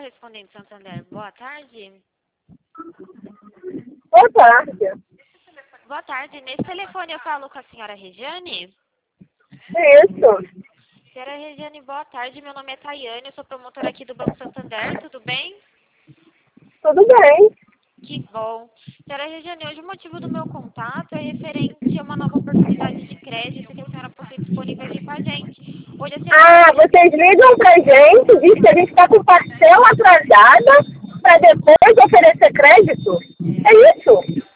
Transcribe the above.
Correspondente Santander, boa tarde. Boa tarde. Boa tarde. Nesse telefone eu falo com a senhora Regiane? Isso. Senhora Regiane, boa tarde. Meu nome é Tayane, eu sou promotora aqui do Banco Santander, tudo bem? Tudo bem. Que bom. Senhora Regiane, hoje o motivo do meu contato é referente a uma nova oportunidade de crédito que a senhora possui disponível aqui com a gente. Hoje a senhora... Vocês ligam pra gente, diz que a gente está com parcela atrasada para depois oferecer crédito? É isso?